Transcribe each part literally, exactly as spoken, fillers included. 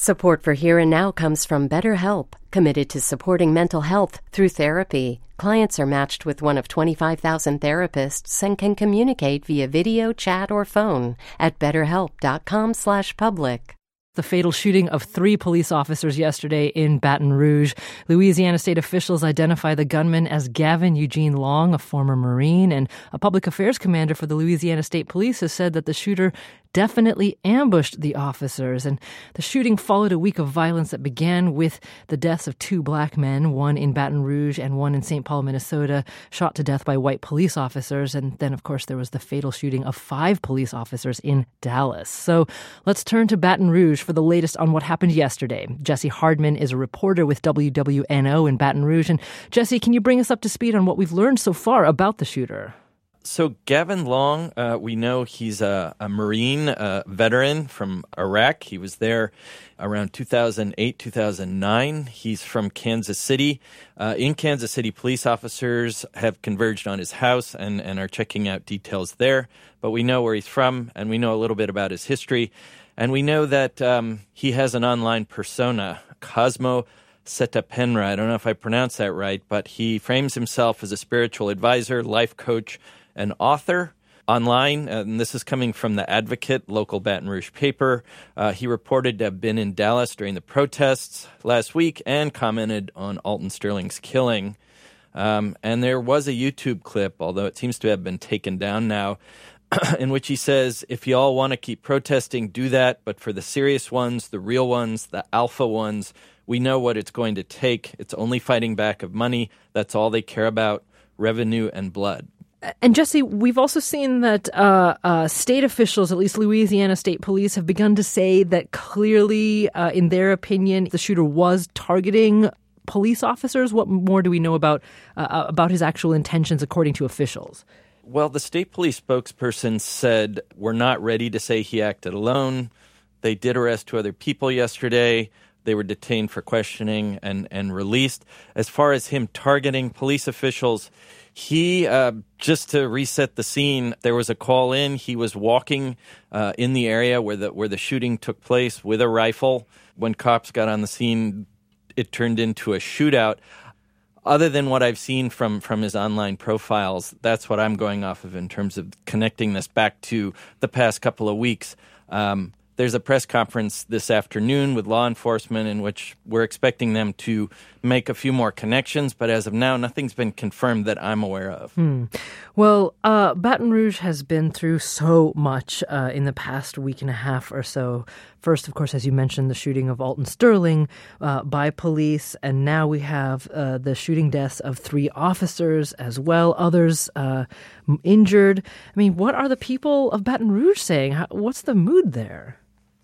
Support for Here and Now comes from BetterHelp, committed to supporting mental health through therapy. Clients are matched with one of twenty-five thousand therapists and can communicate via video, chat, or phone at betterhelp.com slash public. The fatal shooting of three police officers yesterday in Baton Rouge. Louisiana state officials identify the gunman as Gavin Eugene Long, a former Marine, and a public affairs commander for the Louisiana State Police has said that the shooter definitely ambushed the officers. And the shooting followed a week of violence that began with the deaths of two black men, one in Baton Rouge and one in Saint Paul, Minnesota, shot to death by white police officers. And then, of course, there was the fatal shooting of five police officers in Dallas. So let's turn to Baton Rouge for the latest on what happened yesterday. Jesse Hardman is a reporter with W W N O in Baton Rouge. And Jesse, can you bring us up to speed on what we've learned so far about the shooter? So Gavin Long, uh, we know he's a, a Marine uh, veteran from Iraq. He was there around two thousand eight, two thousand nine. He's from Kansas City. Uh, in Kansas City, police officers have converged on his house and, and are checking out details there. But we know where he's from, and we know a little bit about his history. And we know that um, he has an online persona, Cosmo Setapenra. I don't know if I pronounced that right, but he frames himself as a spiritual advisor, life coach, an author online, and this is coming from The Advocate, local Baton Rouge paper. Uh, he reported to have been in Dallas during the protests last week and commented on Alton Sterling's killing. Um, and there was a YouTube clip, although it seems to have been taken down now, in which he says, if you all want to keep protesting, do that. But for the serious ones, the real ones, the alpha ones, we know what it's going to take. It's only fighting back of money. That's all they care about, revenue and blood. And Jesse, we've also seen that uh, uh, state officials, at least Louisiana State Police, have begun to say that clearly, uh, in their opinion, the shooter was targeting police officers. What more do we know about uh, about his actual intentions, according to officials? Well, the state police spokesperson said, we're not ready to say he acted alone. They did arrest two other people yesterday. They were detained for questioning and, and released. As far as him targeting police officials, he, uh, just to reset the scene, there was a call in. He was walking uh, in the area where the where the shooting took place with a rifle. When cops got on the scene, it turned into a shootout. Other than what I've seen from, from his online profiles, that's what I'm going off of in terms of connecting this back to the past couple of weeks. Um, There's a press conference this afternoon with law enforcement in which we're expecting them to make a few more connections, but as of now, nothing's been confirmed that I'm aware of. Hmm. Well, uh, Baton Rouge has been through so much uh, in the past week and a half or so. First, of course, as you mentioned, the shooting of Alton Sterling uh, by police, and now we have uh, the shooting deaths of three officers as well, others uh, injured. I mean, what are the people of Baton Rouge saying? How, what's the mood there?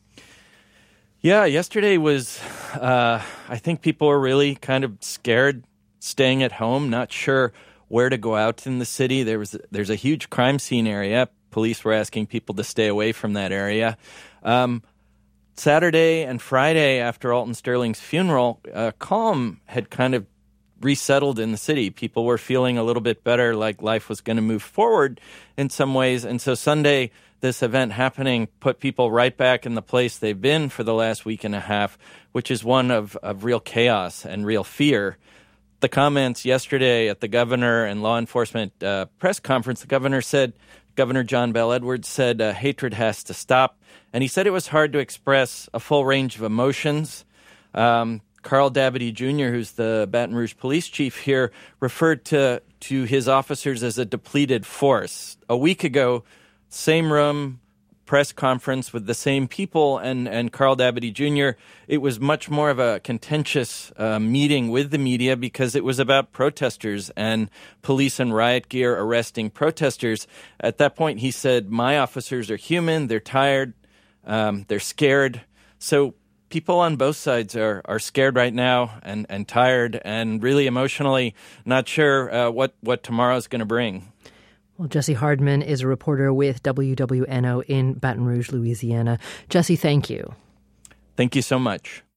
Yeah, yesterday was, uh, I think people were really kind of scared, staying at home, not sure where to go out in the city. There was There's a huge crime scene area. Police were asking people to stay away from that area. Um, Saturday and Friday after Alton Sterling's funeral, uh, calm had kind of resettled in the city. People were feeling a little bit better, like life was going to move forward in some ways. And so Sunday, this event happening put people right back in the place they've been for the last week and a half, which is one of, of real chaos and real fear. The comments yesterday at the governor and law enforcement uh, press conference, the governor said, Governor John Bel Edwards said uh, hatred has to stop. And he said it was hard to express a full range of emotions. Um, Carl Dabadie Junior, who's the Baton Rouge police chief here, referred to, to his officers as a depleted force. A week ago, same room, press conference with the same people, and, and Carl Dabadie Junior, it was much more of a contentious uh, meeting with the media because it was about protesters and police and riot gear arresting protesters. At that point, he said, my officers are human, they're tired, um, they're scared. So people on both sides are, are scared right now and, and tired and really emotionally not sure uh, what, what tomorrow's going to bring. Well, Jesse Hardman is a reporter with W W N O in Baton Rouge, Louisiana. Jesse, thank you. Thank you so much.